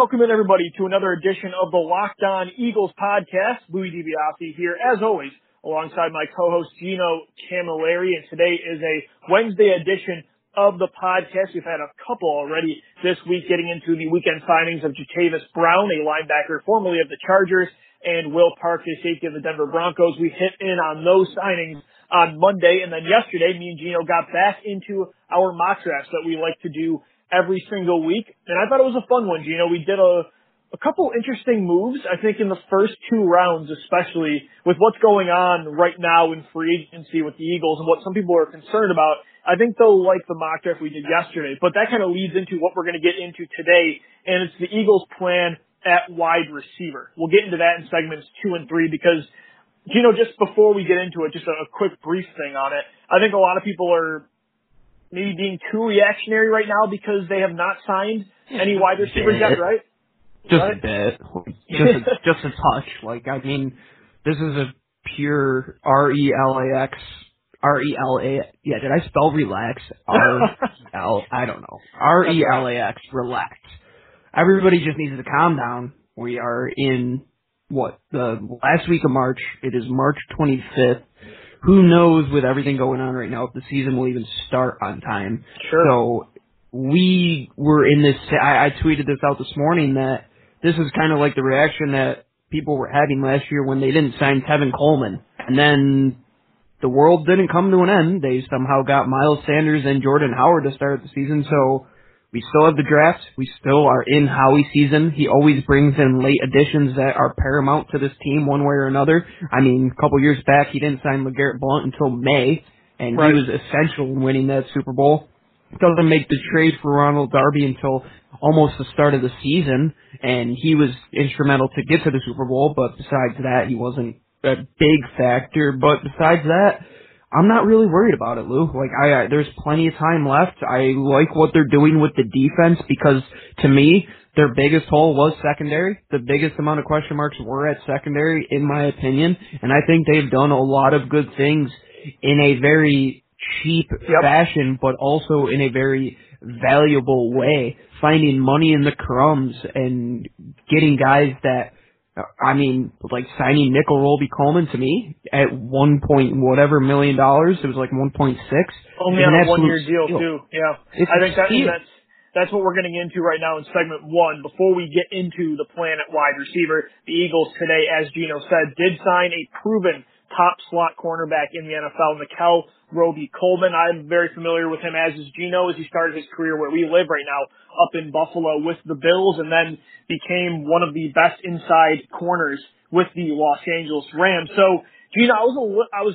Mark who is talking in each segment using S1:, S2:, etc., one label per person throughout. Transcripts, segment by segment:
S1: welcome in everybody to another edition of the Locked On Eagles podcast. Louis DiBiase here, as always, alongside my co-host Gino Camilleri, and today is a Wednesday edition of the podcast. We've had a couple already this week, getting into the weekend signings of Jatavis Brown, a linebacker formerly of the Chargers, and Will Parks, a safety of the Denver Broncos. We hit in on those signings on Monday, and then yesterday, me and Gino got back into our mock drafts that we like to do every single week, and I thought it was a fun one, Gino. We did a couple interesting moves, I think, in the first two rounds, especially with what's going on right now in free agency with the Eagles and what some people are concerned about. I think they'll like the mock draft we did yesterday, but that kind of leads into what we're going to get into today, and it's the Eagles' plan at wide receiver. We'll get into that in segments 2 and 3 because, Gino, just before we get into it, just a quick brief thing on it. I think a lot of people are maybe being too reactionary right now because they have not signed any wide receivers yet, right?
S2: Just a bit. Just a touch. Like, I mean, this is a pure RELAX. Yeah, did I spell relax? I don't know. RELAX, relax. Everybody just needs to calm down. We are in, the last week of March. It is March 25th. Who knows with everything going on right now if the season will even start on time.
S1: Sure.
S2: So we were in this, I tweeted this out this morning that this is kind of like the reaction that people were having last year when they didn't sign Tevin Coleman. And then the world didn't come to an end. They somehow got Miles Sanders and Jordan Howard to start the season. So we still have the draft. We still are in Howie season. He always brings in late additions that are paramount to this team one way or another. I mean, a couple years back, he didn't sign LeGarrette Blount until May, and
S1: right.
S2: He was essential in winning that Super Bowl. Doesn't make the trade for Ronald Darby until almost the start of the season, and he was instrumental to get to the Super Bowl, but besides that, he wasn't a big factor. But besides that, I'm not really worried about it, Lou. Like, there's plenty of time left. I like what they're doing with the defense because, to me, their biggest hole was secondary. The biggest amount of question marks were at secondary, in my opinion, and I think they've done a lot of good things in a very cheap fashion, but also in a very valuable way, finding money in the crumbs and getting guys that, I mean, like signing Nickel Roby Coleman to me at $1 point whatever $1 million. It was like 1.6.
S1: Only on a 1-year deal too. Yeah, I think that's what we're getting into right now in segment 1. Before we get into the plan at wide receiver, the Eagles today, as Gino said, did sign a proven top slot cornerback in the NFL, Nickel Roby Coleman. I'm very familiar with him, as is Gino, as he started his career where we live right now, up in Buffalo with the Bills, and then became one of the best inside corners with the Los Angeles Rams. So, Gino, I was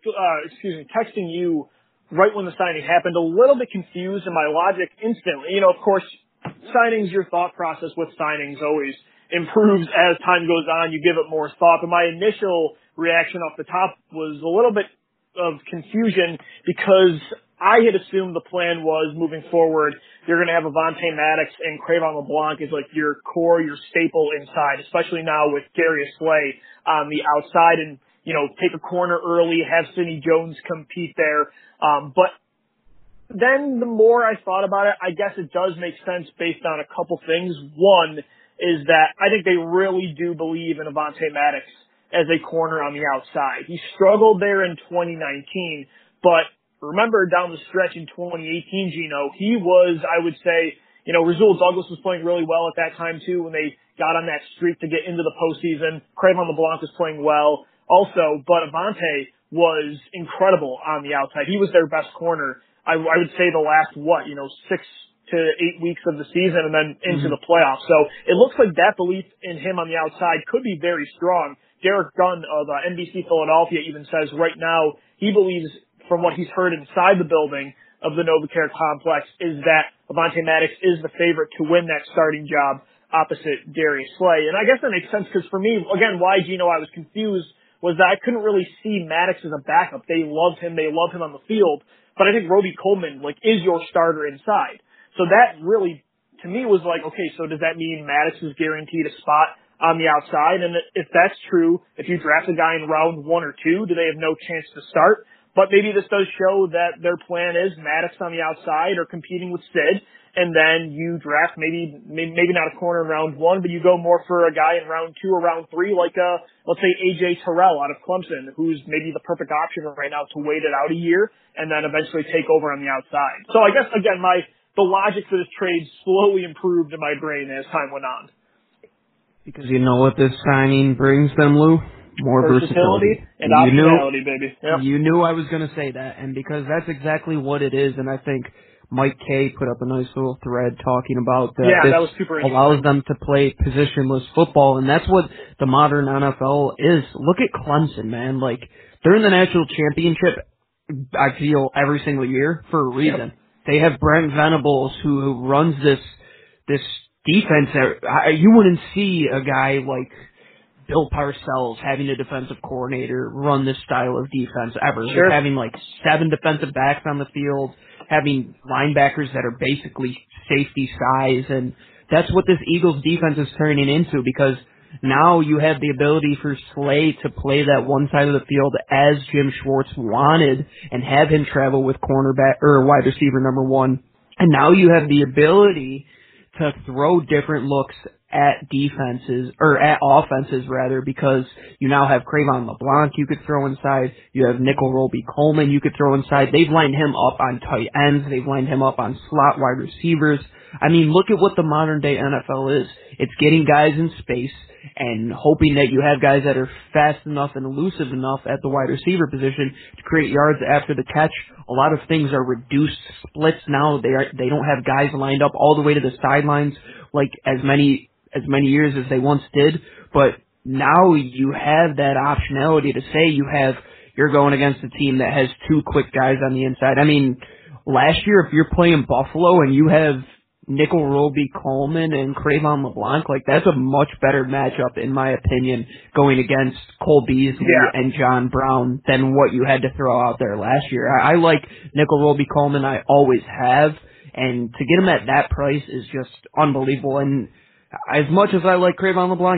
S1: texting you right when the signing happened, a little bit confused in my logic instantly. You know, of course, signings, your thought process with signings always improves as time goes on. You give it more thought. But my initial reaction off the top was a little bit of confusion because I had assumed the plan was moving forward, you're going to have Avonte Maddox and Cre'Von LeBlanc as like your core, your staple inside, especially now with Darius Slay on the outside, and, you know, take a corner early, have Sidney Jones compete there. But then the more I thought about it, I guess it does make sense based on a couple things. One is that I think they really do believe in Avonte Maddox as a corner on the outside. He struggled there in 2019, but remember down the stretch in 2018, Gino, he was, I would say, you know, Rasul Douglas was playing really well at that time too when they got on that streak to get into the postseason. Cre'Von LeBlanc was playing well also, but Avonte was incredible on the outside. He was their best corner, I would say, the last, 6 to 8 weeks of the season and then into the playoffs. So it looks like that belief in him on the outside could be very strong. Derek Gunn of NBC Philadelphia even says right now he believes, from what he's heard inside the building of the NovaCare complex, is that Avonte Maddox is the favorite to win that starting job opposite Darius Slay. And I guess that makes sense because for me, again, why, Gino, I was confused was that I couldn't really see Maddox as a backup. They loved him. They loved him on the field. But I think Roby Coleman, is your starter inside. So that really, to me, was like, okay, so does that mean Maddox is guaranteed a spot on the outside? And if that's true, if you draft a guy in round 1 or 2, do they have no chance to start? But maybe this does show that their plan is Maddox on the outside or competing with Sid, and then you draft maybe not a corner in round 1, but you go more for a guy in round 2 or round 3, like let's say AJ Terrell out of Clemson, who's maybe the perfect option right now to wait it out a year and then eventually take over on the outside. So I guess again the logic for this trade slowly improved in my brain as time went on.
S2: Because you know what this signing brings them, Lou? More versatility
S1: and optionality, baby. Yep.
S2: You knew I was going to say that, and because that's exactly what it is, and I think Mike Kay put up a nice little thread talking about that.
S1: Yeah, that was super interesting.
S2: Allows them to play positionless football, and that's what the modern NFL is. Look at Clemson, man. Like, they're in the national championship, I feel, every single year for a reason. Yep. They have Brent Venables who runs this defense. You wouldn't see a guy like Bill Parcells having a defensive coordinator run this style of defense ever.
S1: Sure.
S2: Having like 7 defensive backs on the field, having linebackers that are basically safety size, and that's what this Eagles defense is turning into, because now you have the ability for Slay to play that one side of the field as Jim Schwartz wanted and have him travel with cornerback or wide receiver number 1. And now you have the ability to throw different looks at defenses, or at offenses rather, because you now have Cravon LeBlanc you could throw inside, you have Nickel Roby-Coleman you could throw inside. They've lined him up on tight ends, they've lined him up on slot wide receivers. I mean, look at what the modern day NFL is. It's getting guys in space and hoping that you have guys that are fast enough and elusive enough at the wide receiver position to create yards after the catch. A lot of things are reduced splits now. They don't have guys lined up all the way to the sidelines like as many years as they once did, but now you have that optionality to say you're going against a team that has 2 quick guys on the inside. I mean, last year if you're playing Buffalo and you have Nickel Roby-Coleman and Cravon LeBlanc, like that's a much better matchup in my opinion going against Cole Beasley and John Brown than what you had to throw out there last year. I like Nickel Roby-Coleman, I always have, and to get him at that price is just unbelievable. And as much as I like Cravon LeBlanc,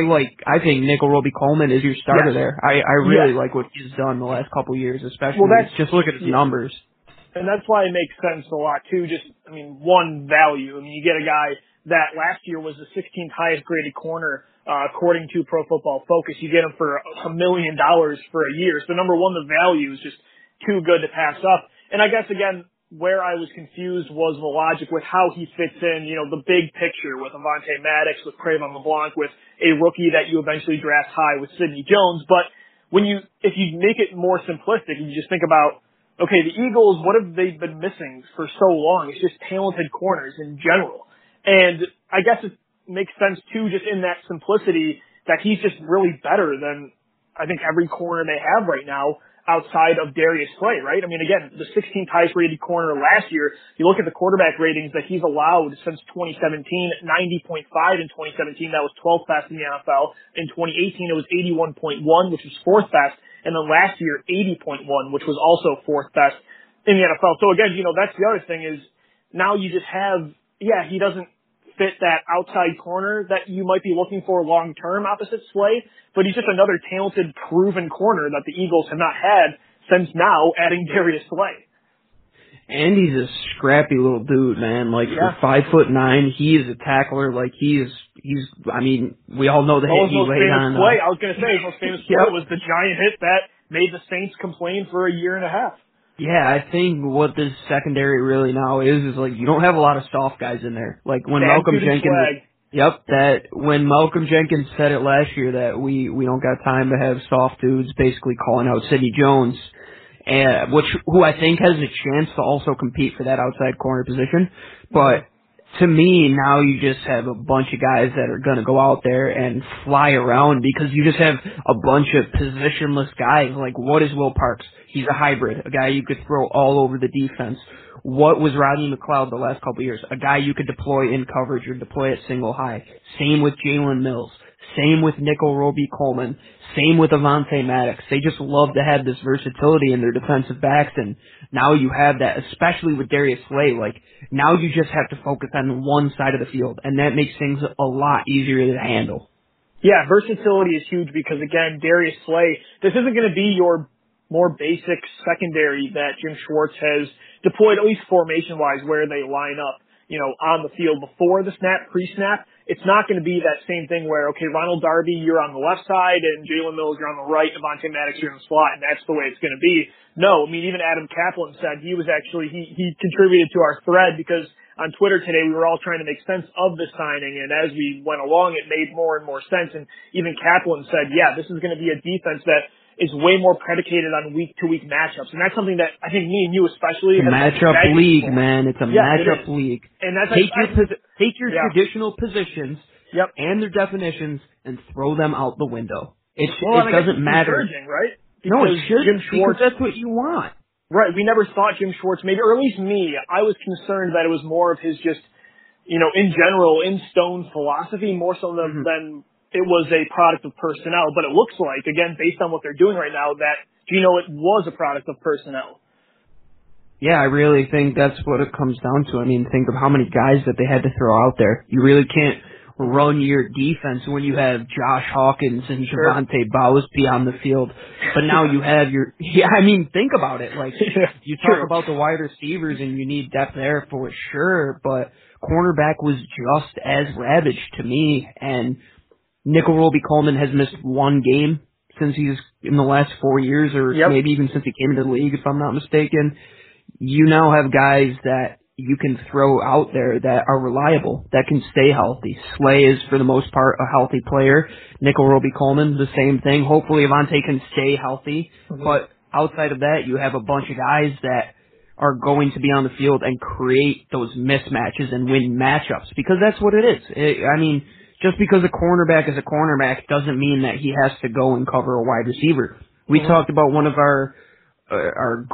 S2: I think Nickel Roby-Coleman is your starter there. I really like what he's done the last couple of years, especially. Just look at his numbers.
S1: And that's why it makes sense a lot too. Just, one, value. You get a guy that last year was the 16th highest graded corner, according to Pro Football Focus. You get him for $1 million for a year. So number one, the value is just too good to pass up. And I guess again, where I was confused was the logic with how he fits in, the big picture with Avonte Maddox, with Cravon LeBlanc, with a rookie that you eventually draft high with Sidney Jones. But if you make it more simplistic and you just think about, okay, the Eagles, what have they been missing for so long? It's just talented corners in general. And I guess it makes sense too, just in that simplicity, that he's just really better than I think every corner they have right now outside of Darius Slay, right? Again, the 16th highest rated corner last year, you look at the quarterback ratings that he's allowed since 2017, 90.5 in 2017, that was 12th best in the NFL. In 2018, it was 81.1, which was 4th best. And then last year, 80.1, which was also 4th best in the NFL. So again, that's the other thing is now you just have, he doesn't fit that outside corner that you might be looking for long-term opposite Slay, but he's just another talented, proven corner that the Eagles have not had since now adding Darius Slay.
S2: And he's a scrappy little dude, man. For 5'9", he is a tackler. We all know the hit he laid on.
S1: I was going to say his most famous play was the giant hit that made the Saints complain for a year and a half.
S2: Yeah, I think what this secondary really now is you don't have a lot of soft guys in there. Like when Malcolm Jenkins, when Malcolm Jenkins said it last year that we don't got time to have soft dudes, basically calling out Sidney Jones, who I think has a chance to also compete for that outside corner position. But to me, now you just have a bunch of guys that are going to go out there and fly around because you just have a bunch of positionless guys. Like, what is Will Parks? He's a hybrid, a guy you could throw all over the defense. What was Rodney McLeod the last couple of years? A guy you could deploy in coverage or deploy at single high. Same with Jalen Mills. Same with Nickel Roby-Coleman. Same with Avonte Maddox. They just love to have this versatility in their defensive backs, and now you have that, especially with Darius Slay. Now you just have to focus on one side of the field, and that makes things a lot easier to handle.
S1: Yeah, versatility is huge because, again, Darius Slay, this isn't going to be your more basic secondary that Jim Schwartz has deployed, at least formation-wise, where they line up, on the field before the snap, pre-snap. It's not going to be that same thing where, okay, Ronald Darby, you're on the left side, and Jalen Mills, you're on the right, Avonte Maddox, you're in the slot, and that's the way it's going to be. No, I mean, even Adam Kaplan said he contributed to our thread because on Twitter today we were all trying to make sense of the signing, and as we went along, it made more and more sense, and even Kaplan said, yeah, this is going to be a defense that is way more predicated on week-to-week matchups. And that's something that I think me and you especially
S2: have matchup league, man. It's a matchup league.
S1: And that's
S2: take your traditional positions and their definitions and throw them out the window. It doesn't matter.
S1: Right?
S2: No, it shouldn't, because that's what you want.
S1: Right. We never thought Jim Schwartz, maybe, or at least me, I was concerned that it was more of his just, in general, in-stone philosophy, more so than it was a product of personnel, but it looks like, again, based on what they're doing right now, that, it was a product of personnel.
S2: Yeah, I really think that's what it comes down to. I mean, think of how many guys that they had to throw out there. You really can't run your defense when you have Josh Hawkins and Javonte Bowsby on the field, but now you have think about it. Like, you talk about the wide receivers and you need depth there for sure, but cornerback was just as ravaged to me, and Nickel Roby-Coleman has missed one game since he's in the last 4 years, or maybe even since he came into the league, if I'm not mistaken. You now have guys that you can throw out there that are reliable, that can stay healthy. Slay is, for the most part, a healthy player. Nickel Roby-Coleman, the same thing. Hopefully Avonte can stay healthy. But outside of that, you have a bunch of guys that are going to be on the field and create those mismatches and win matchups, because that's what it is. Just because a cornerback is a cornerback doesn't mean that he has to go and cover a wide receiver. We talked about one of the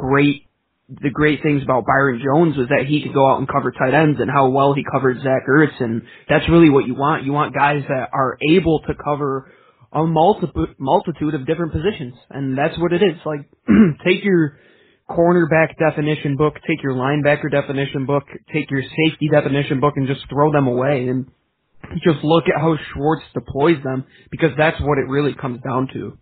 S2: great things about Byron Jones was that he could go out and cover tight ends, and how well he covered Zach Ertz, and that's really what you want. You want guys that are able to cover a multitude of different positions, and that's what it is. Like, take your cornerback definition book, take your linebacker definition book, take your safety definition book, and just throw them away, and just look at how Schwartz deploys them, because that's what it really comes down to.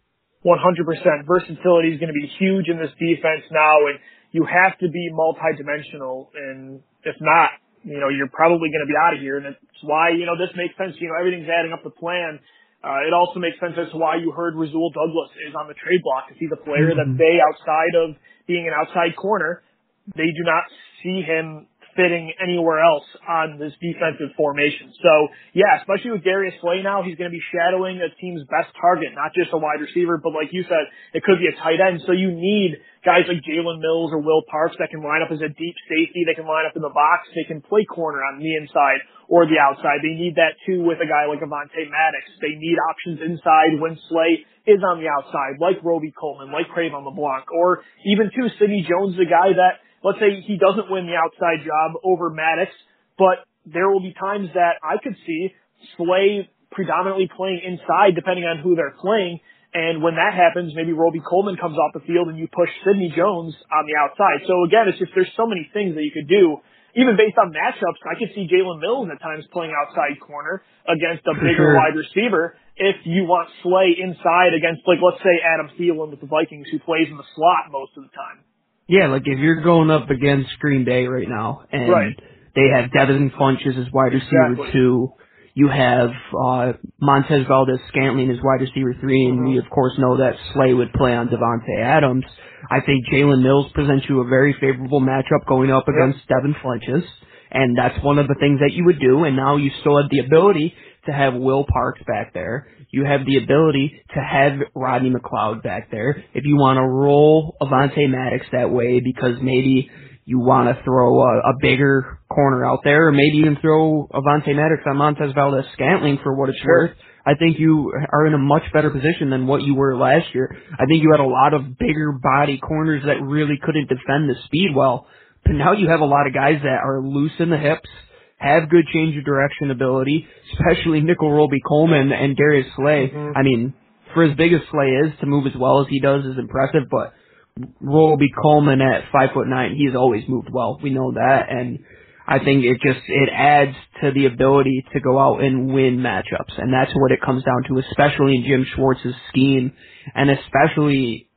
S1: 100%. Versatility is going to be huge in this defense now, and you have to be multidimensional, and if not, you're probably going to be out of here, and that's why, this makes sense. Everything's adding up the plan. It also makes sense as to why you heard Rasul Douglas is on the trade block, because he's a player that outside of being an outside corner, they do not see him fitting anywhere else on this defensive formation. So, yeah, especially with Darius Slay now, he's going to be shadowing a team's best target, not just a wide receiver, but like you said, it could be a tight end. So you need guys like Jalen Mills or Will Parks that can line up as a deep safety. They can line up in the box. They can play corner on the inside or the outside. They need that, too, with a guy like Avonte Maddox. They need options inside when Slay is on the outside, like Roby-Coleman, like Craven LeBlanc, or even, too, Sidney Jones, the guy that, let's say he doesn't win the outside job over Maddox, but there will be times that I could see Slay predominantly playing inside depending on who they're playing, and when that happens, maybe Roby-Coleman comes off the field and you push Sidney Jones on the outside. So again, it's just there's so many things that you could do. Even based on matchups, I could see Jalen Mills at times playing outside corner against a bigger wide receiver if you want Slay inside against, like, let's say Adam Thielen with the Vikings, who plays in the slot most of the time.
S2: Yeah, like if you're going up against Green Bay right now, and they have Devin Funchess as wide receiver 2, you have Montez Valdes-Scantling as wide receiver 3, and we of course know that Slay would play on Devontae Adams. I think Jalen Mills presents you a very favorable matchup going up against Devin Funchess, and that's one of the things that you would do, and now you still have the ability to have Will Parks back there. You have the ability to have Rodney McLeod back there if you want to roll Avonte Maddox that way, because maybe you want to throw a bigger corner out there, or maybe even throw Avonte Maddox on Montez Valdes-Scantling for what it's worth. I think you are in a much better position than what you were last year. I think you had a lot of bigger body corners that really couldn't defend the speed well, but now you have a lot of guys that are loose in the hips, have good change of direction ability, especially Nickel Roby-Coleman and Darius Slay. I mean, for as big as Slay is, to move as well as he does is impressive, but Roby-Coleman at 5'9", he's always moved well. We know that, and I think it adds to the ability to go out and win matchups, and that's what it comes down to, especially in Jim Schwartz's scheme, and especially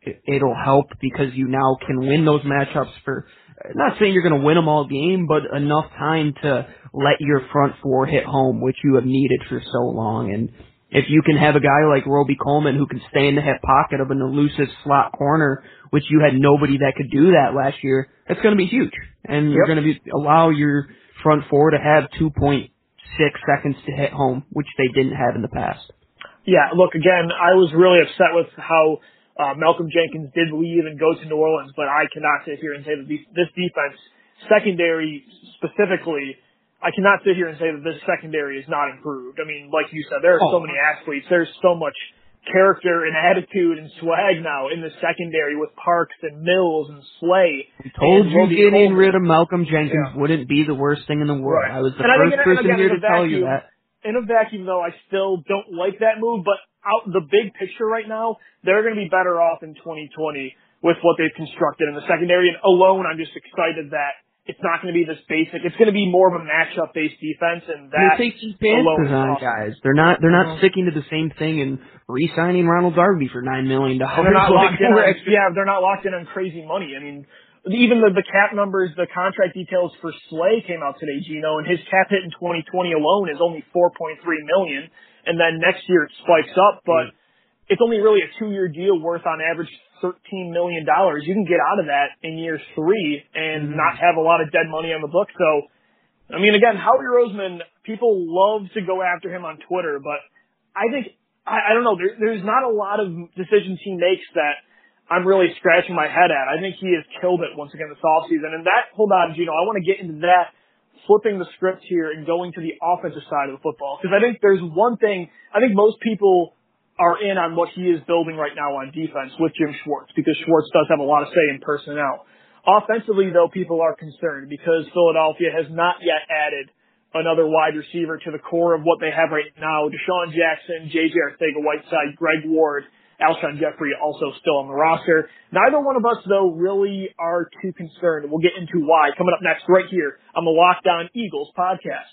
S2: it'll help because you now can win those matchups for, not saying you're going to win them all game, but enough time to let your front four hit home, which you have needed for so long. And if you can have a guy like Roby Coleman who can stay in the hip pocket of an elusive slot corner, which you had nobody that could do that last year, that's going to be huge. And you're going to allow your front four to have 2.6 seconds to hit home, which they didn't have in the past.
S1: Yeah, look, again, I was really upset with how Malcolm Jenkins did leave and go to New Orleans, but I cannot sit here and say that this defense, secondary specifically, I cannot sit here and say that this secondary is not improved. I mean, like you said, there are so many athletes. There's so much character and attitude and swag now in the secondary with Parks and Mills and Slay.
S2: We told you getting rid of Malcolm Jenkins wouldn't be the worst thing in the world.
S1: Right.
S2: I was the first person here to tell you that.
S1: In a vacuum, though, I still don't like that move, but out the big picture right now, they're going to be better off in 2020 with what they've constructed in the secondary. And alone, I'm just excited that it's not going to be this basic. It's going to be more of a matchup-based defense, and that alone is awesome.
S2: Guys. They're not sticking to the same thing and re-signing Ronald Darby for $9 million.
S1: They're not locked in on, they're not locked in on crazy money. I mean, even the cap numbers, the contract details for Slay came out today, Gino, and his cap hit in 2020 alone is only $4.3 million, and then next year it spikes up, but it's only really a 2-year deal worth on average $13 million. You can get out of that in year 3 and not have a lot of dead money on the book. So, I mean, again, Howie Roseman, people love to go after him on Twitter, but I think, I don't know, there's not a lot of decisions he makes that I'm really scratching my head at. I think he has killed it once again this offseason. And that, hold on, Gino, I want to get into that, flipping the script here and going to the offensive side of the football. Because I think there's one thing, I think most people are in on what he is building right now on defense with Jim Schwartz, because Schwartz does have a lot of say in personnel. Offensively, though, people are concerned because Philadelphia has not yet added another wide receiver to the core of what they have right now. Deshaun Jackson, J.J. Arcega-Whiteside, Greg Ward, Alshon Jeffrey also still on the roster. Neither one of us, though, really are too concerned. We'll get into why coming up next right here on the Locked On Eagles podcast.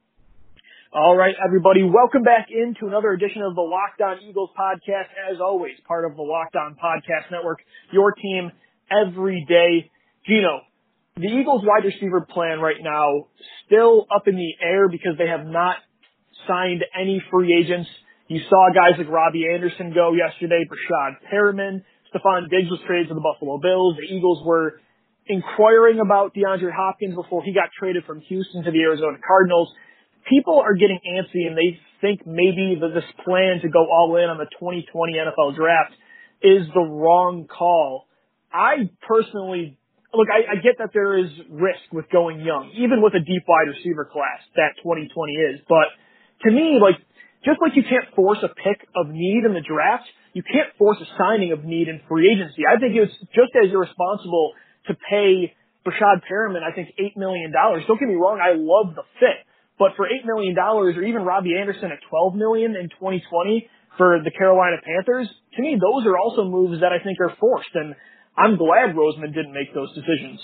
S1: All right, everybody, welcome back into another edition of the Locked On Eagles podcast. As always, part of the Locked On Podcast Network, your team every day. Gino, the Eagles wide receiver plan right now still up in the air because they have not signed any free agents. You saw guys like Robbie Anderson go yesterday, Breshad Perriman, Stephon Diggs was traded to the Buffalo Bills. The Eagles were inquiring about DeAndre Hopkins before he got traded from Houston to the Arizona Cardinals. People are getting antsy and they think maybe that this plan to go all in on the 2020 NFL draft is the wrong call. I personally, look, I get that there is risk with going young, even with a deep wide receiver class that 2020 is. But to me, like, just like you can't force a pick of need in the draft, you can't force a signing of need in free agency. I think it's just as irresponsible to pay Breshad Perriman, I think, $8 million. Don't get me wrong, I love the fit. But for $8 million, or even Robbie Anderson at $12 million in 2020 for the Carolina Panthers, to me, those are also moves that I think are forced. And I'm glad Roseman didn't make those decisions.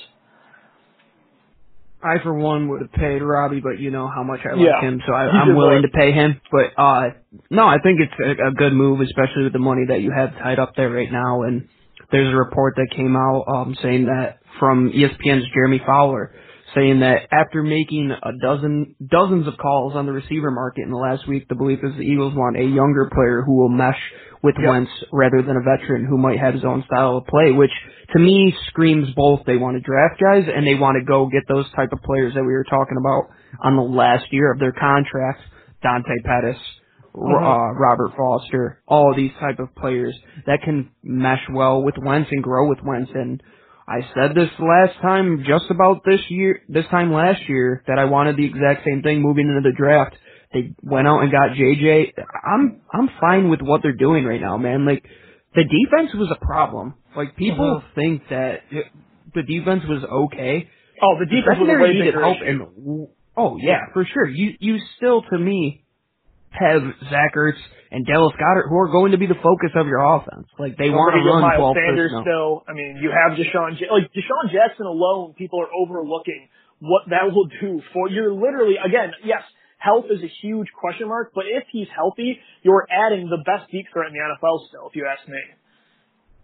S2: I, for one, would have paid Robbie, but you know how much I like him, so I'm willing to pay him. But, no, I think it's a good move, especially with the money that you have tied up there right now. And there's a report that came out saying that from ESPN's Jeremy Fowler, saying that after making dozens of calls on the receiver market in the last week, the belief is the Eagles want a younger player who will mesh with Wentz rather than a veteran who might have his own style of play, which to me screams both they want to draft guys and they want to go get those type of players that we were talking about on the last year of their contracts, Dante Pettis, Robert Foster, all of these type of players that can mesh well with Wentz and grow with Wentz. And I said this last time, just about this time last year, that I wanted the exact same thing moving into the draft. They went out and got JJ. I'm fine with what they're doing right now, man. Like, the defense was a problem. Like, people think that the defense was okay.
S1: Oh, the defense was a way bigger
S2: help. And, yeah, for sure. You still, to me, have Zach Ertz and Dallas Goedert, who are going to be the focus of your offense. Like, they want to run
S1: Miles
S2: 12
S1: Sanders
S2: personnel.
S1: still. I mean, you have Deshaun Jackson alone, people are overlooking what that will do for you're literally, again, yes, health is a huge question mark, but if he's healthy, you're adding the best deep threat in the NFL still, if you ask me.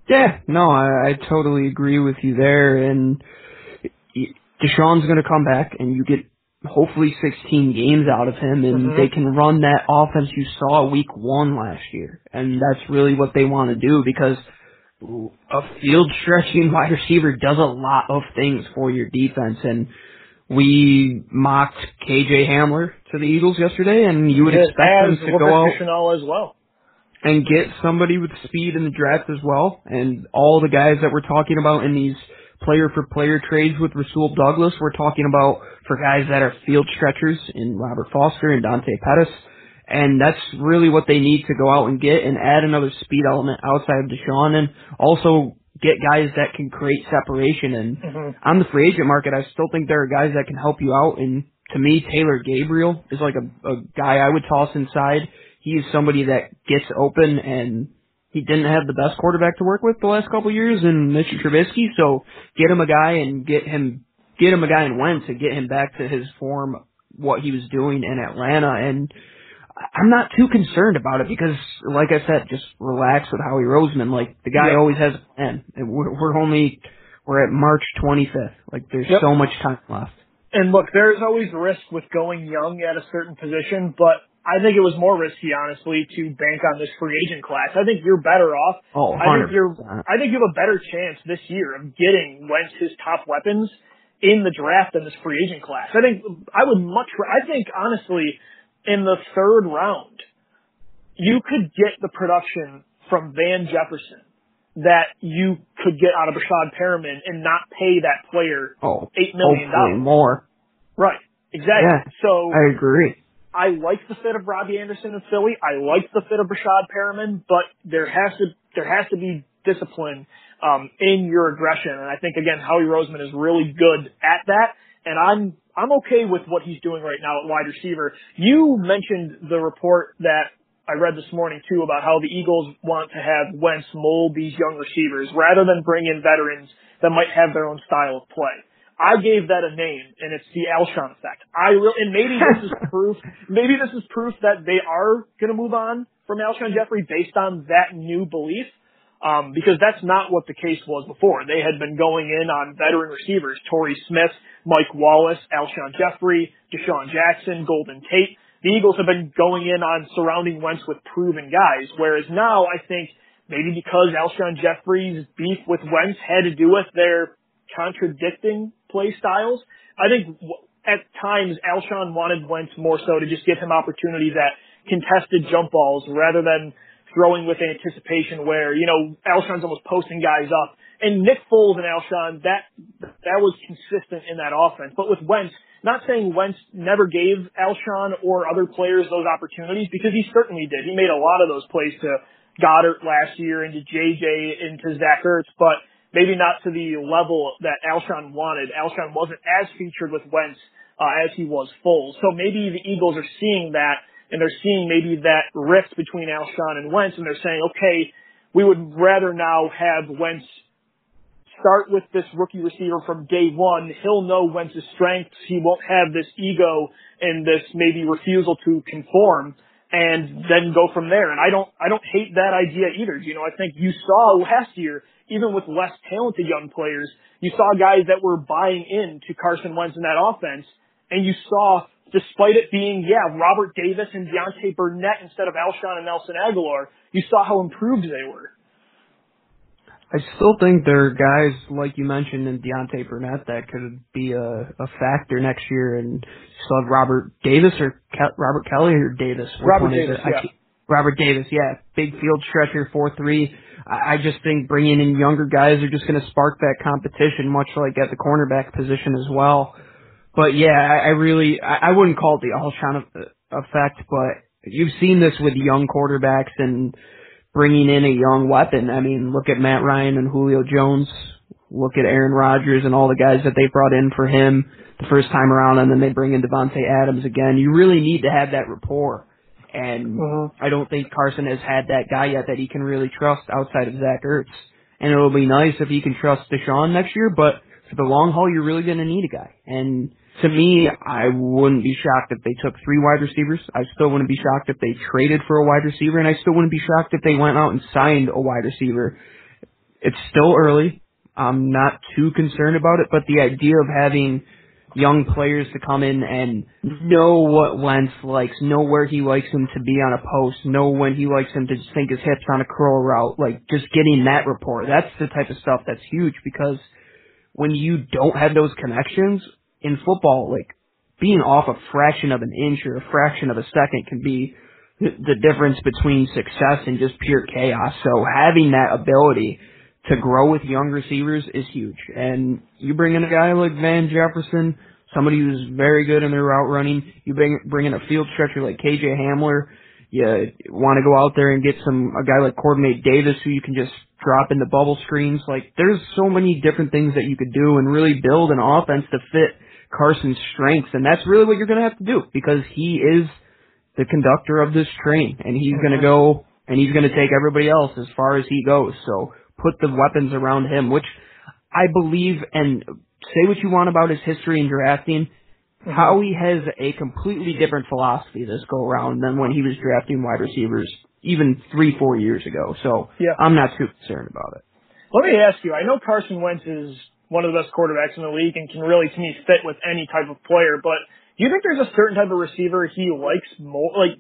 S2: Yeah, no, I totally agree with you there. And Deshaun's going to come back, and you get hopefully 16 games out of him, and they can run that offense you saw week 1 last year. And that's really what they want to do, because a field stretching wide receiver does a lot of things for your defense. And we mocked KJ Hamler to the Eagles yesterday, and you would expect them to go out
S1: as well
S2: and get somebody with speed in the draft as well. And all the guys that we're talking about in these player-for-player trades with Rasul Douglas, we're talking about for guys that are field stretchers in Robert Foster and Dante Pettis. And that's really what they need to go out and get, and add another speed element outside of Deshaun, and also get guys that can create separation. And on the free agent market, I still think there are guys that can help you out. And to me, Taylor Gabriel is like a guy I would toss inside. He is somebody that gets open, and he didn't have the best quarterback to work with the last couple of years in Mr. Trubisky. So get him a guy and get him a guy in Wentz and get him back to his form, what he was doing in Atlanta. And I'm not too concerned about it because, like I said, just relax with Howie Roseman. Like, the guy always has a plan. We're at March 25th. Like, there's so much time left.
S1: And look, there's always risk with going young at a certain position, but I think it was more risky, honestly, to bank on this free agent class. I think you're better off.
S2: Oh, 100%.
S1: I think you have a better chance this year of getting Wentz his top weapons in the draft than this free agent class. I think honestly, in the 3rd round, you could get the production from Van Jefferson that you could get out of Rashad Perriman and not pay that player $8 million.
S2: Hopefully more.
S1: Right. Exactly.
S2: Yeah,
S1: so
S2: I agree.
S1: I like the fit of Robbie Anderson in Philly. I like the fit of Rashad Perriman, but there has to be discipline in your aggression. And I think, again, Howie Roseman is really good at that. And I'm okay with what he's doing right now at wide receiver. You mentioned the report that I read this morning, too, about how the Eagles want to have Wentz mold these young receivers rather than bring in veterans that might have their own style of play. I gave that a name, and it's the Alshon effect. And maybe this is proof. Maybe this is proof that they are going to move on from Alshon Jeffrey based on that new belief, because that's not what the case was before. They had been going in on veteran receivers: Torrey Smith, Mike Wallace, Alshon Jeffrey, Deshaun Jackson, Golden Tate. The Eagles have been going in on surrounding Wentz with proven guys, whereas now I think maybe because Alshon Jeffrey's beef with Wentz had to do with their contradicting play styles, I think at times Alshon wanted Wentz more so to just give him opportunities at contested jump balls rather than throwing with anticipation where, Alshon's almost posting guys up. And Nick Foles and Alshon, that was consistent in that offense. But with Wentz, not saying Wentz never gave Alshon or other players those opportunities, because he certainly did. He made a lot of those plays to Goddard last year, into JJ, into Zach Ertz, but maybe not to the level that Alshon wanted. Alshon wasn't as featured with Wentz as he was Foles. So maybe the Eagles are seeing that, and they're seeing maybe that rift between Alshon and Wentz, and they're saying, okay, we would rather now have Wentz start with this rookie receiver from day one. He'll know Wentz's strengths. He won't have this ego and this maybe refusal to conform, and then go from there. And I don't hate that idea either. I think you saw last year, even with less talented young players, you saw guys that were buying into Carson Wentz in that offense, and you saw, despite it being, Robert Davis and Deontay Burnett instead of Alshon and Nelson Aguilar, you saw how improved they were.
S2: I still think there are guys, like you mentioned, in Deontay Burnett that could be a factor next year. And you still have Robert Davis or Robert Kelly or Davis?
S1: Robert Davis,
S2: Robert Davis, big field stretcher, 4'3". I just think bringing in younger guys are just going to spark that competition, much like at the cornerback position as well. But I wouldn't call it the Alshon effect, but you've seen this with young quarterbacks and bringing in a young weapon. I mean, look at Matt Ryan and Julio Jones. Look at Aaron Rodgers and all the guys that they brought in for him the first time around, and then they bring in Devontae Adams again. You really need to have that rapport. And I don't think Carson has had that guy yet that he can really trust outside of Zach Ertz. And it'll be nice if he can trust Deshaun next year, but for the long haul, you're really going to need a guy. And to me, I wouldn't be shocked if they took 3 wide receivers. I still wouldn't be shocked if they traded for a wide receiver, and I still wouldn't be shocked if they went out and signed a wide receiver. It's still early. I'm not too concerned about it, but the idea of having young players to come in and know what Wentz likes, know where he likes him to be on a post, know when he likes him to sink his hips on a curl route, like just getting that rapport. That's the type of stuff that's huge, because when you don't have those connections in football, like being off a fraction of an inch or a fraction of a second can be the difference between success and just pure chaos. So having that ability to grow with young receivers is huge. And you bring in a guy like Van Jefferson, somebody who's very good in their route running. You bring in a field stretcher like KJ Hamler. You want to go out there and get a guy like Coordinate Davis who you can just drop into bubble screens. Like, there's so many different things that you could do and really build an offense to fit Carson's strengths. And that's really what you're going to have to do, because he is the conductor of this train, and he's going to go and he's going to take everybody else as far as he goes. So put the weapons around him, which I believe, and say what you want about his history in drafting, Howie has a completely different philosophy this go around than when he was drafting wide receivers even 3-4 years ago. So I'm not too concerned about it.
S1: Let me ask you, I know Carson Wentz is one of the best quarterbacks in the league and can really, to me, fit with any type of player, but do you think there's a certain type of receiver he likes more, like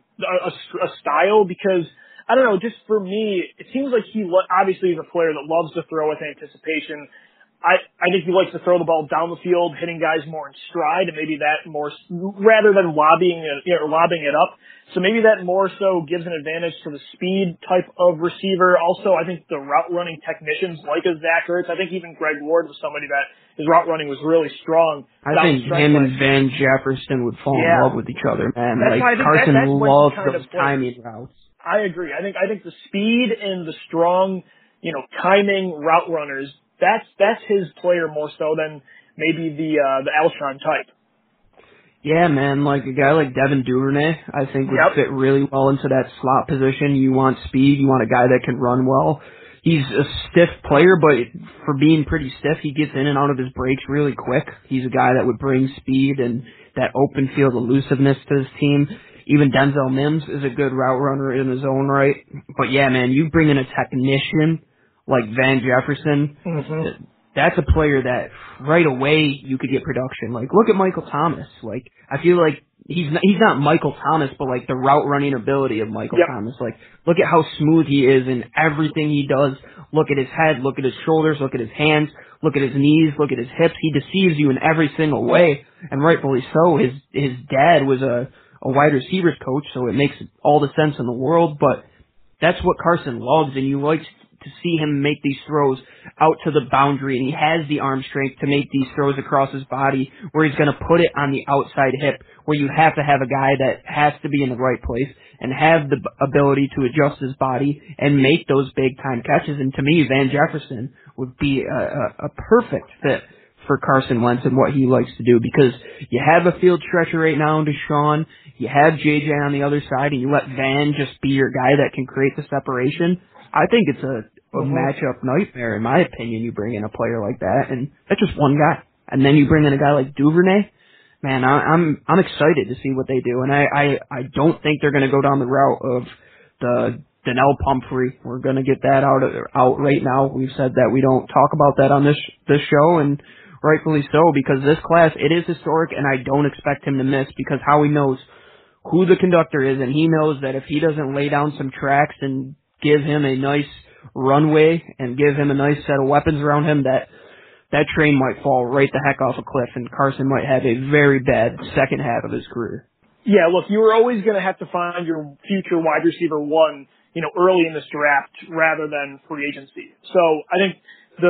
S1: a style? Because I don't know, just for me, it seems like obviously he's a player that loves to throw with anticipation. I think he likes to throw the ball down the field, hitting guys more in stride, and maybe that more, rather than lobbing it up. So maybe that more so gives an advantage to the speed type of receiver. Also, I think the route running technicians like a Zach Ertz. I think even Greg Ward was somebody that his route running was really strong.
S2: I think him and Van Jefferson would fall in love with each other, man.
S1: That's
S2: like Carson loves those timing routes.
S1: I agree. I think the speed and the strong, timing route runners, that's his player more so than maybe the Alshon type.
S2: Yeah, man, like a guy like Devin Duvernay, I think would fit really well into that slot position. You want speed, you want a guy that can run well. He's a stiff player, but for being pretty stiff, he gets in and out of his breaks really quick. He's a guy that would bring speed and that open field elusiveness to his team. Even Denzel Mims is a good route runner in his own right. But yeah, man, you bring in a technician like Van Jefferson, that's a player that right away you could get production. Like, look at Michael Thomas. Like, I feel like he's not Michael Thomas, but like the route running ability of Michael Thomas. Like, look at how smooth he is in everything he does. Look at his head, look at his shoulders, look at his hands, look at his knees, look at his hips. He deceives you in every single way, and rightfully so. His dad was a wide receivers coach, so it makes all the sense in the world, but that's what Carson loves, and you like to see him make these throws out to the boundary, and he has the arm strength to make these throws across his body where he's going to put it on the outside hip, where you have to have a guy that has to be in the right place and have the ability to adjust his body and make those big time catches. And to me, Van Jefferson would be a perfect fit for Carson Wentz and what he likes to do, because you have a field stretcher right now in Deshaun, you have JJ on the other side, and you let Van just be your guy that can create the separation. I think it's a matchup nightmare, in my opinion. You bring in a player like that, and that's just one guy. And then you bring in a guy like Duvernay. Man, I'm excited to see what they do, and I don't think they're going to go down the route of the Donnell Pumphrey. We're going to get that out right now. We've said that we don't talk about that on this show, and rightfully so, because this class, it is historic, and I don't expect him to miss, because Howie knows who the conductor is, and he knows that if he doesn't lay down some tracks and give him a nice runway and give him a nice set of weapons around him, that train might fall right the heck off a cliff, and Carson might have a very bad second half of his career.
S1: Yeah, look, you were always going to have to find your future wide receiver one, early in this draft rather than free agency. So I think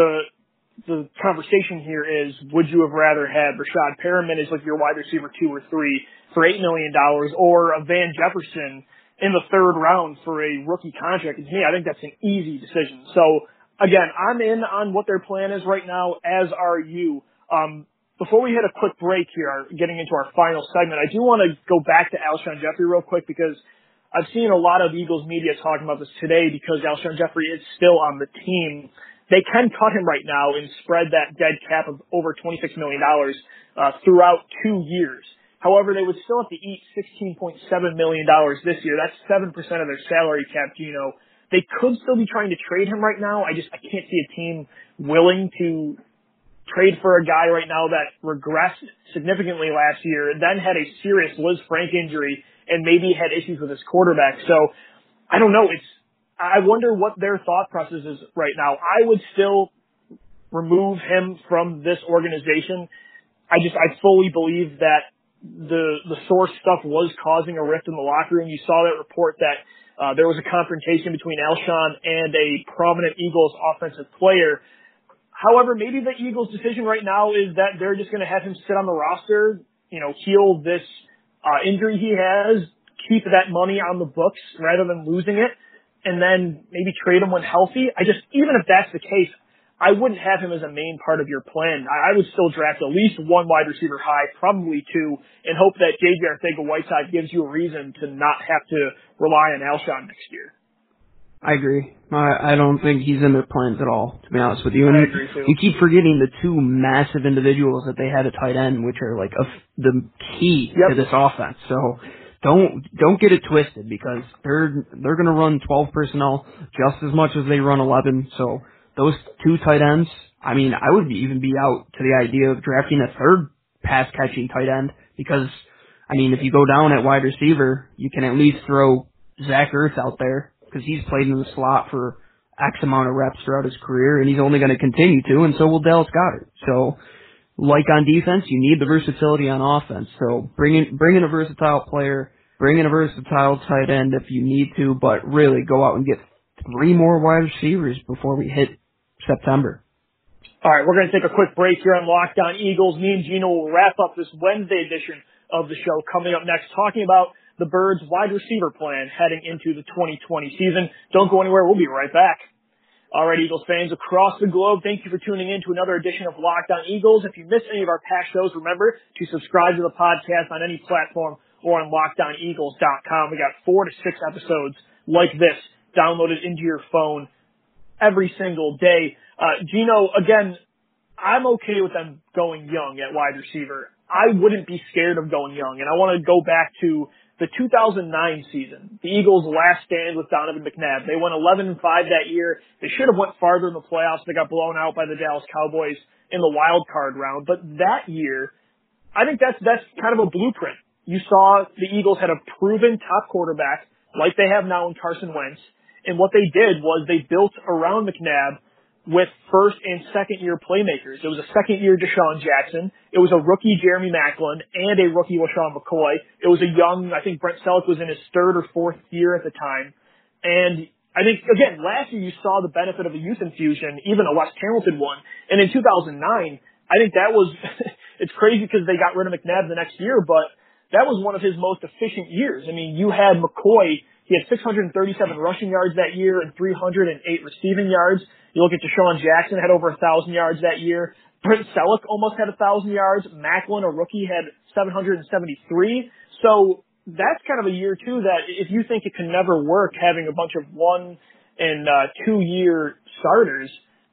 S1: the conversation here is, would you have rather had Rashad Perriman as like your wide receiver 2 or 3 for $8 million, or a Van Jefferson in the third round for a rookie contract? And to me, I think that's an easy decision. So again, I'm in on what their plan is right now, as are you. Before we hit a quick break here, getting into our final segment, I do want to go back to Alshon Jeffrey real quick, because I've seen a lot of Eagles media talking about this today, because Alshon Jeffrey is still on the team. They can cut him right now and spread that dead cap of over $26 million throughout 2 years. However, they would still have to eat $16.7 million this year. That's 7% of their salary cap, They could still be trying to trade him right now. I can't see a team willing to trade for a guy right now that regressed significantly last year, then had a serious Liz Frank injury, and maybe had issues with his quarterback. So I don't know. I wonder what their thought process is right now. I would still remove him from this organization. I fully believe that the source stuff was causing a rift in the locker room. You saw that report that there was a confrontation between Alshon and a prominent Eagles offensive player. However, maybe the Eagles' decision right now is that they're just going to have him sit on the roster, heal this injury he has, keep that money on the books rather than losing it, and then maybe trade him when healthy. Even if that's the case, I wouldn't have him as a main part of your plan. I would still draft at least one wide receiver high, probably two, and hope that J.J. Arcega-Whiteside gives you a reason to not have to rely on Alshon next year.
S2: I agree. I don't think he's in their plans at all, to be honest with you. And
S1: I agree too.
S2: You keep forgetting the two massive individuals that they had at tight end, which are like the key to this offense. So don't get it twisted, because they're going to run 12 personnel just as much as they run 11. So those two tight ends, I would even be out to the idea of drafting a third pass catching tight end, because if you go down at wide receiver, you can at least throw Zach Ertz out there, because he's played in the slot for X amount of reps throughout his career, and he's only going to continue to, and so will Dallas Goedert. So, like on defense, you need the versatility on offense. So bring in a versatile player, bring in a versatile tight end if you need to, but really go out and get 3 more wide receivers before we hit September.
S1: All right, we're going to take a quick break here on Locked On Eagles. Me and Gino will wrap up this Wednesday edition of the show. Coming up next, talking about the Birds' wide receiver plan heading into the 2020 season. Don't go anywhere. We'll be right back. All right, Eagles fans across the globe, thank you for tuning in to another edition of Locked On Eagles. If you missed any of our past shows, remember to subscribe to the podcast on any platform or on LockedOnEagles.com. We got 4 to 6 episodes like this downloaded into your phone every single day. Gino, again, I'm okay with them going young at wide receiver. I wouldn't be scared of going young, and I want to go back to the 2009 season, the Eagles' last stand with Donovan McNabb. They went 11-5 that year. They should have went farther in the playoffs. They got blown out by the Dallas Cowboys in the wild card round. But that year, I think that's kind of a blueprint. You saw the Eagles had a proven top quarterback like they have now in Carson Wentz. And what they did was they built around McNabb with first and second year playmakers. It was a second year Deshaun Jackson. It was a rookie Jeremy Maclin and a rookie LaShawn McCoy. It was a young, I think Brent Selleck was in his 3rd or 4th year at the time. And I think, again, last year you saw the benefit of a youth infusion, even a less talented one. And in 2009, I think that was, it's crazy because they got rid of McNabb the next year, but that was one of his most efficient years. You had McCoy, he had 637 rushing yards that year and 308 receiving yards. You look at Deshaun Jackson, had over 1,000 yards that year. Brent Selleck almost had 1,000 yards. Maclin, a rookie, had 773. So that's kind of a year, too, that if you think it can never work having a bunch of 1 and 2 year starters,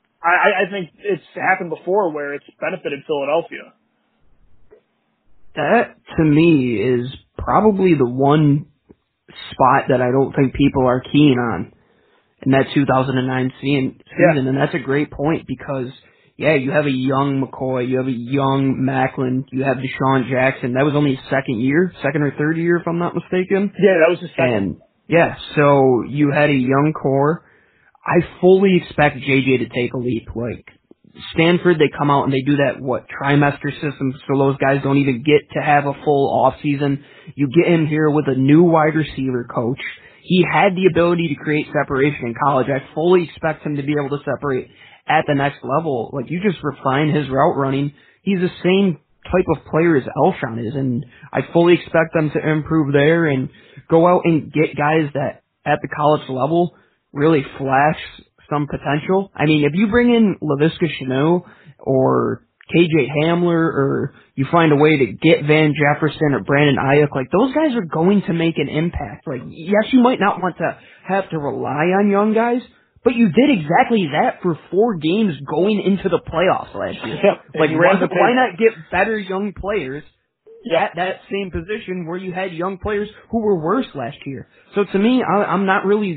S1: I think it's happened before where it's benefited Philadelphia.
S2: That, to me, is probably the one spot that I don't think people are keen on in that 2009 season. And that's a great point because, you have a young McCoy, you have a young Maclin, you have Deshaun Jackson. That was only his 2nd or 3rd year, if I'm not mistaken.
S1: Yeah, that was his second.
S2: And, so you had a young core. I fully expect JJ to take a leap. Like, Stanford, they come out and they do that, trimester system, so those guys don't even get to have a full off season. You get him here with a new wide receiver coach. He had the ability to create separation in college. I fully expect him to be able to separate at the next level. Like, you just refine his route running. He's the same type of player as Alshon is, and I fully expect them to improve there and go out and get guys that at the college level really flash some potential. If you bring in Laviska Shenault or KJ Hamler, or you find a way to get Van Jefferson or Brandon Ayuk, those guys are going to make an impact. Yes, you might not want to have to rely on young guys, but you did exactly that for 4 games going into the playoffs last year.
S1: Yeah,
S2: why not get better young players at that same position where you had young players who were worse last year? So to me, I'm not really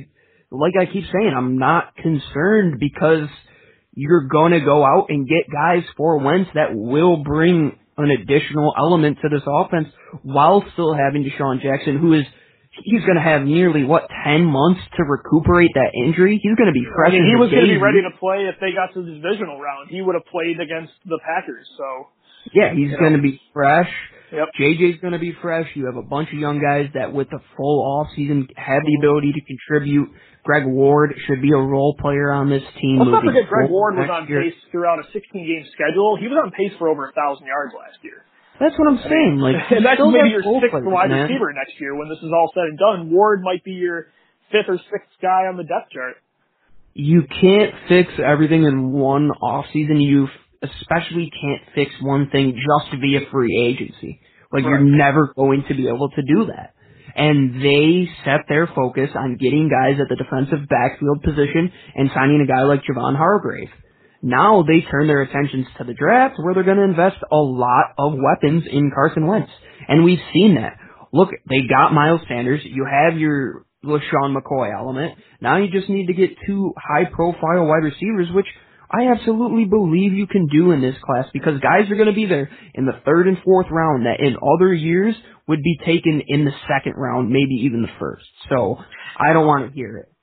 S2: like I keep saying, I'm not concerned because you're going to go out and get guys for Wentz that will bring an additional element to this offense while still having Deshaun Jackson, he's going to have nearly, 10 months to recuperate that injury? He's going to be fresh.
S1: He was going to be ready to play if they got to the divisional round. He would have played against the Packers, so.
S2: Yeah, he's going to be fresh.
S1: Yep.
S2: JJ's going to be fresh. You have a bunch of young guys that with the full off season have the ability to contribute. Greg Ward should be a role player on this team.
S1: Let's not forget Greg Ward was on pace throughout a 16-game schedule. He was on pace for over 1,000 yards last year.
S2: That's what I'm saying.
S1: And that's maybe your sixth wide receiver next year when this is all said and done. Ward might be your fifth or sixth guy on the depth chart.
S2: You can't fix everything in one offseason. You especially can't fix one thing just via free agency. You're never going to be able to do that. And they set their focus on getting guys at the defensive backfield position and signing a guy like Javon Hargrave. Now they turn their attentions to the draft where they're going to invest a lot of weapons in Carson Wentz. And we've seen that. Look, they got Miles Sanders. You have your LaShawn McCoy element. Now you just need to get 2 high-profile wide receivers, which I absolutely believe you can do in this class because guys are going to be there in the 3rd and 4th round that in other years would be taken in the 2nd round, maybe even the 1st. So I don't want to hear it.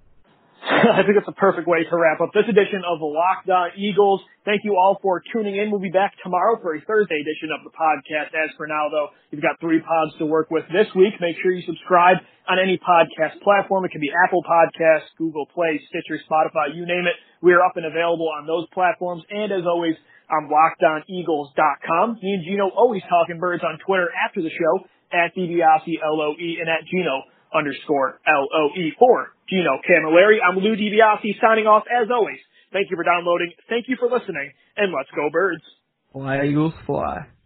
S1: I think it's a perfect way to wrap up this edition of the Locked On Eagles. Thank you all for tuning in. We'll be back tomorrow for a Thursday edition of the podcast. As for now, though, you've got 3 pods to work with this week. Make sure you subscribe on any podcast platform. It can be Apple Podcasts, Google Play, Stitcher, Spotify, you name it. We are up and available on those platforms. And as always, I'm LockedOnEagles.com. Me and Gino always talking birds on Twitter after the show at DiBiase LOE and at Gino_LOE for Gino Camilleri. I'm Lou DiBiase signing off as always. Thank you for downloading. Thank you for listening. And let's go birds.
S2: Fly, Eagles, fly.